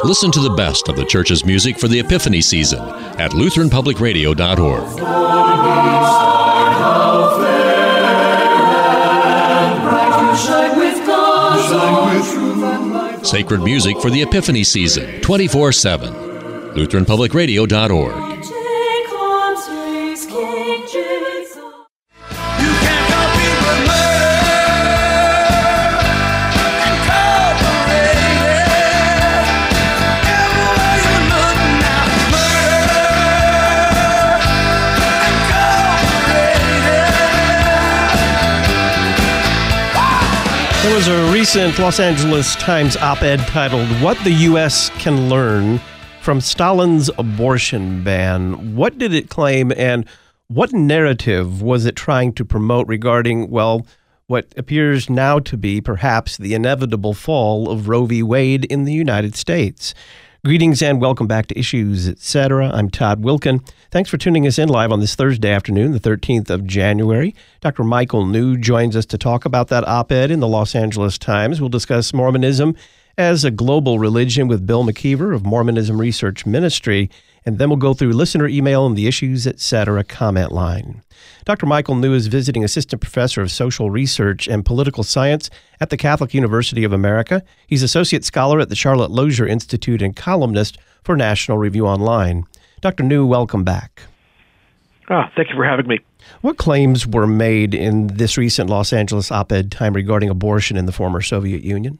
Listen to the best of the church's music for the Epiphany season at LutheranPublicRadio.org. Sacred music for the Epiphany season, 24/7. LutheranPublicRadio.org. There was a recent Los Angeles Times op-ed titled, "What the U.S. Can Learn from Stalin's Abortion Ban." What did it claim, and what narrative was it trying to promote regarding, well, what appears now to be perhaps the inevitable fall of Roe v. Wade in the United States? Greetings and welcome back to Issues, Etc. I'm Todd Wilken. Thanks for tuning us in live on this Thursday afternoon, the 13th of January. Dr. Michael New joins us to talk about that op-ed in the Los Angeles Times. We'll discuss Mormonism as a global religion with Bill McKeever of Mormonism Research Ministry, and then we'll go through listener email and the Issues, Etc. comment line. Dr. Michael New is visiting assistant professor of social research and political science at the Catholic University of America. He's associate scholar at the Charlotte Lozier Institute and columnist for National Review Online. Dr. New, welcome back. Thank you for having me. What claims were made in this recent Los Angeles op-ed time regarding abortion in the former Soviet Union?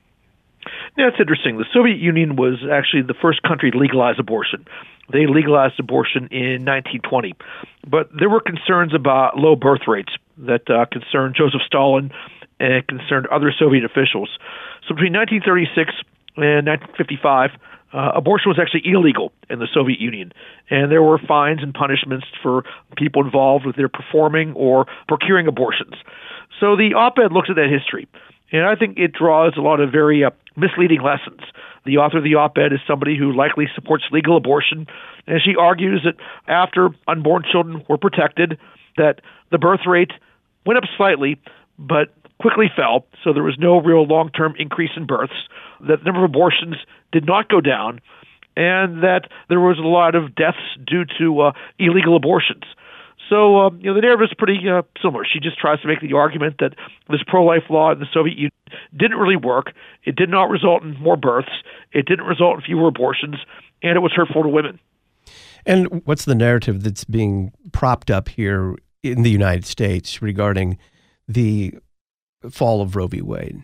Yeah, it's interesting. The Soviet Union was actually the first country to legalize abortion. They legalized abortion in 1920. But there were concerns about low birth rates that concerned Joseph Stalin and concerned other Soviet officials. So between 1936 and 1955, abortion was actually illegal in the Soviet Union. And there were fines and punishments for people involved with their performing or procuring abortions. So the op-ed looks at that history. And I think it draws a lot of very misleading lessons. The author of the op-ed is somebody who likely supports legal abortion, and she argues that after unborn children were protected, that the birth rate went up slightly, but quickly fell, so there was no real long-term increase in births, that the number of abortions did not go down, and that there was a lot of deaths due to illegal abortions. So, the narrative is pretty similar. She just tries to make the argument that this pro-life law in the Soviet Union didn't really work. It did not result in more births. It didn't result in fewer abortions, and it was hurtful to women. And what's the narrative that's being propped up here in the United States regarding the fall of Roe v. Wade?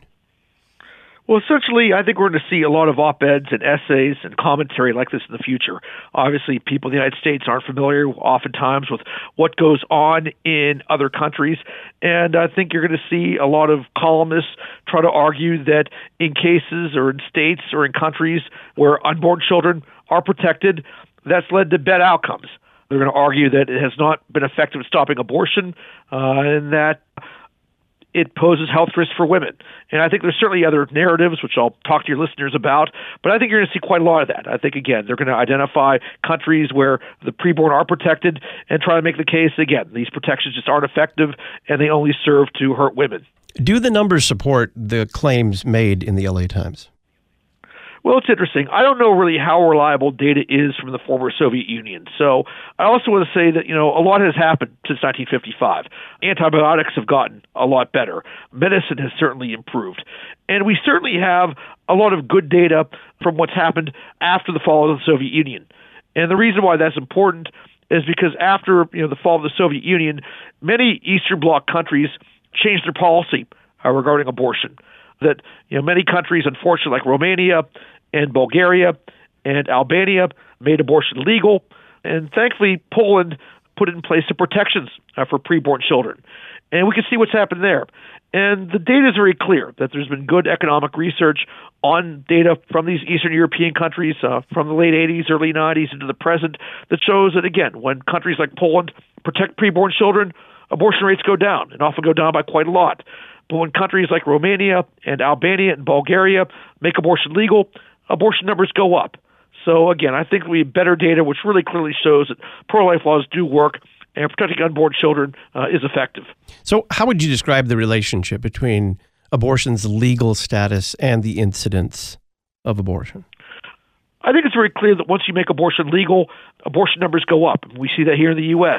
Well, essentially, I think we're going to see a lot of op-eds and essays and commentary like this in the future. Obviously, people in the United States aren't familiar oftentimes with what goes on in other countries, and I think you're going to see a lot of columnists try to argue that in cases or in states or in countries where unborn children are protected, that's led to bad outcomes. They're going to argue that it has not been effective in stopping abortion and that it poses health risks for women. And I think there's certainly other narratives, which I'll talk to your listeners about, but I think you're going to see quite a lot of that. I think, again, they're going to identify countries where the preborn are protected and try to make the case, again, these protections just aren't effective and they only serve to hurt women. Do the numbers support the claims made in the LA Times? Well, it's interesting. I don't know really how reliable data is from the former Soviet Union. So I also want to say that, a lot has happened since 1955. Antibiotics have gotten a lot better. Medicine has certainly improved. And we certainly have a lot of good data from what's happened after the fall of the Soviet Union. And the reason why that's important is because after the fall of the Soviet Union, many Eastern Bloc countries changed their policy regarding abortion. That many countries, unfortunately, like Romania and Bulgaria and Albania, made abortion legal, and thankfully Poland put in place some protections for preborn children. And we can see what's happened there. And the data is very clear that there's been good economic research on data from these Eastern European countries from the late 80s, early 90s into the present that shows that, again, when countries like Poland protect preborn children, abortion rates go down, and often go down by quite a lot. But when countries like Romania and Albania and Bulgaria make abortion legal, abortion numbers go up. So again, I think we have better data which really clearly shows that pro-life laws do work and protecting unborn children is effective. So how would you describe the relationship between abortion's legal status and the incidence of abortion? I think it's very clear that once you make abortion legal, abortion numbers go up. We see that here in the U.S.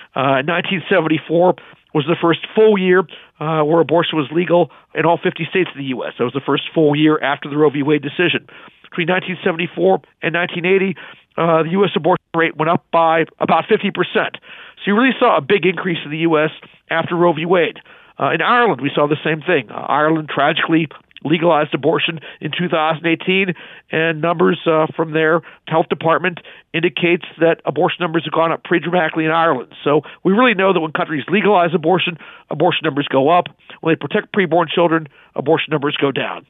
1974 was the first full year where abortion was legal in all 50 states of the U.S. That was the first full year after the Roe v. Wade decision. Between 1974 and 1980, the U.S. abortion rate went up by about 50%. So you really saw a big increase in the U.S. after Roe v. Wade. In Ireland, we saw the same thing. Ireland tragically legalized abortion in 2018, and numbers from their health department indicates that abortion numbers have gone up pretty dramatically in Ireland. So we really know that when countries legalize abortion, abortion numbers go up. When they protect preborn children, abortion numbers go down.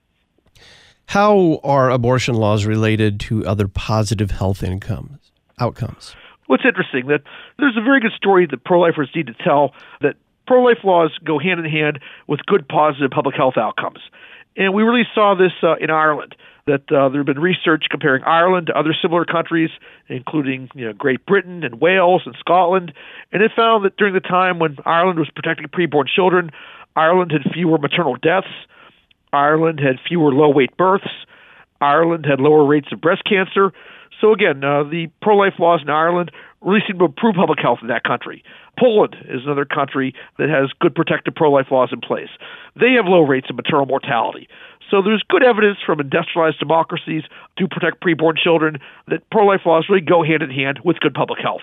How are abortion laws related to other positive health outcomes? Well, it's interesting that there's a very good story that pro-lifers need to tell, that pro-life laws go hand in hand with good positive public health outcomes. And we really saw this in Ireland, that there have been research comparing Ireland to other similar countries, including Great Britain and Wales and Scotland, and it found that during the time when Ireland was protecting preborn children, Ireland had fewer maternal deaths, Ireland had fewer low-weight births, Ireland had lower rates of breast cancer. So again, the pro-life laws in Ireland really seem to improve public health in that country. Poland is another country that has good protective pro-life laws in place. They have low rates of maternal mortality. So there's good evidence from industrialized democracies to protect preborn children that pro-life laws really go hand in hand with good public health.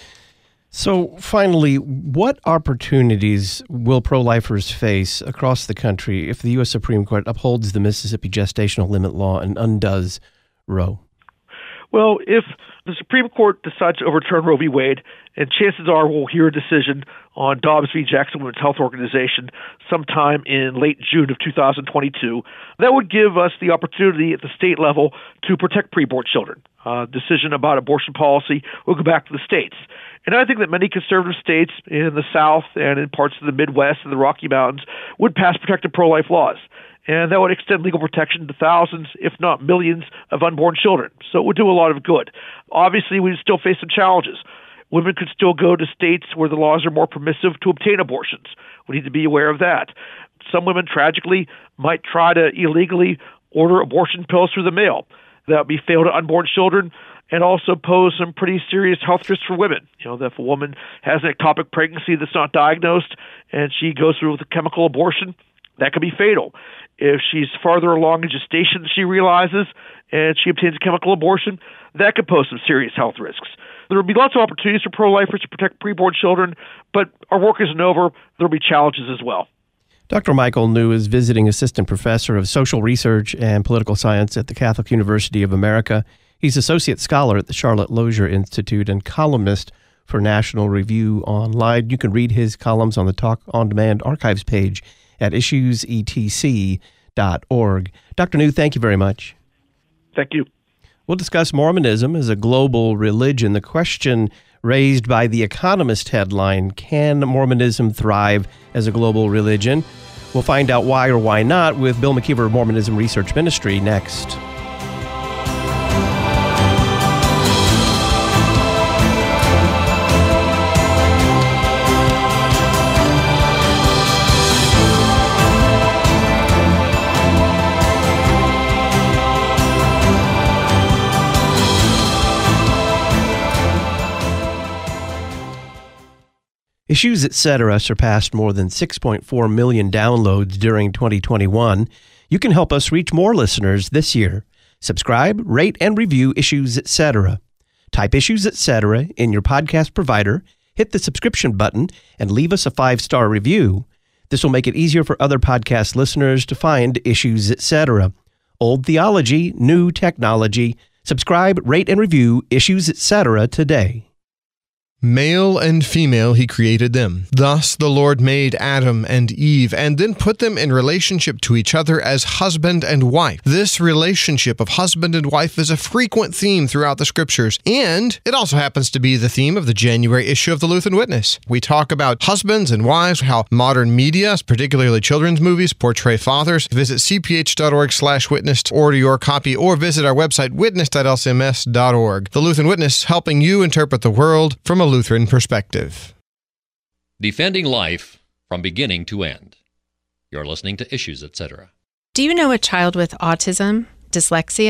So finally, what opportunities will pro-lifers face across the country if the U.S. Supreme Court upholds the Mississippi gestational limit law and undoes Roe? Well, if the Supreme Court decides to overturn Roe v. Wade, and chances are we'll hear a decision on Dobbs v. Jackson Women's Health Organization sometime in late June of 2022, that would give us the opportunity at the state level to protect preborn children. Decision about abortion policy will go back to the states. And I think that many conservative states in the South and in parts of the Midwest and the Rocky Mountains would pass protective pro-life laws. And that would extend legal protection to thousands, if not millions, of unborn children. So it would do a lot of good. Obviously, we still face some challenges. Women could still go to states where the laws are more permissive to obtain abortions. We need to be aware of that. Some women, tragically, might try to illegally order abortion pills through the mail. That would be fatal to unborn children and also pose some pretty serious health risks for women. If a woman has an ectopic pregnancy that's not diagnosed and she goes through with a chemical abortion, that could be fatal. If she's farther along in gestation than she realizes and she obtains a chemical abortion, that could pose some serious health risks. There will be lots of opportunities for pro-lifers to protect preborn children, but our work isn't over. There will be challenges as well. Dr. Michael New is visiting assistant professor of social research and political science at the Catholic University of America. He's associate scholar at the Charlotte Lozier Institute and columnist for National Review Online. You can read his columns on the Talk On Demand archives page at issuesetc.org. Dr. New, thank you very much. Thank you. We'll discuss Mormonism as a global religion. The question raised by The Economist headline, can Mormonism thrive as a global religion? We'll find out why or why not with Bill McKeever of Mormonism Research Ministry next. Issues Etc. surpassed more than 6.4 million downloads during 2021. You can help us reach more listeners this year. Subscribe, rate, and review Issues Etc. Type Issues Etc. in your podcast provider, hit the subscription button, and leave us a 5-star review. This will make it easier for other podcast listeners to find Issues Etc. Old theology, new technology. Subscribe, rate, and review Issues Etc. today. Male and female he created them. Thus the Lord made Adam and Eve, and then put them in relationship to each other as husband and wife. This relationship of husband and wife is a frequent theme throughout the scriptures, and it also happens to be the theme of the January issue of the Lutheran Witness. We talk about husbands and wives, how modern media, particularly children's movies, portray fathers. Visit cph.org/witness to order your copy, or visit our website witness.lcms.org. The Lutheran Witness, helping you interpret the world from a Lutheran perspective. Defending life from beginning to end. You're listening to Issues Etc. Do you know a child with autism, dyslexia,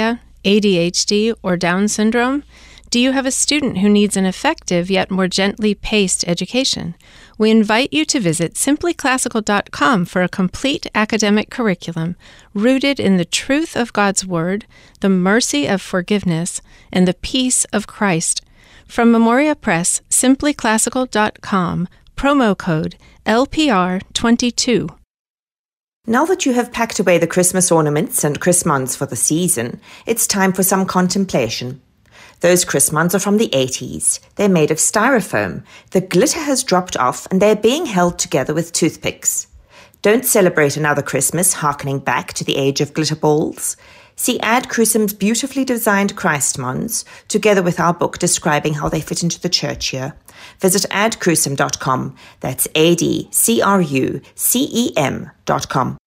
ADHD, or Down syndrome? Do you have a student who needs an effective yet more gently paced education? We invite you to visit simplyclassical.com for a complete academic curriculum rooted in the truth of God's Word, the mercy of forgiveness, and the peace of Christ. From Memoria Press, simplyclassical.com, promo code LPR22. Now that you have packed away the Christmas ornaments and Chrismons for the season, it's time for some contemplation. Those Chrismons are from the 80s. They're made of styrofoam. The glitter has dropped off and they're being held together with toothpicks. Don't celebrate another Christmas harkening back to the age of glitter balls. See Ad Crucem's beautifully designed Christmons, together with our book describing how they fit into the church year. Visit adcrucem.com. That's ADCRUCEM.com.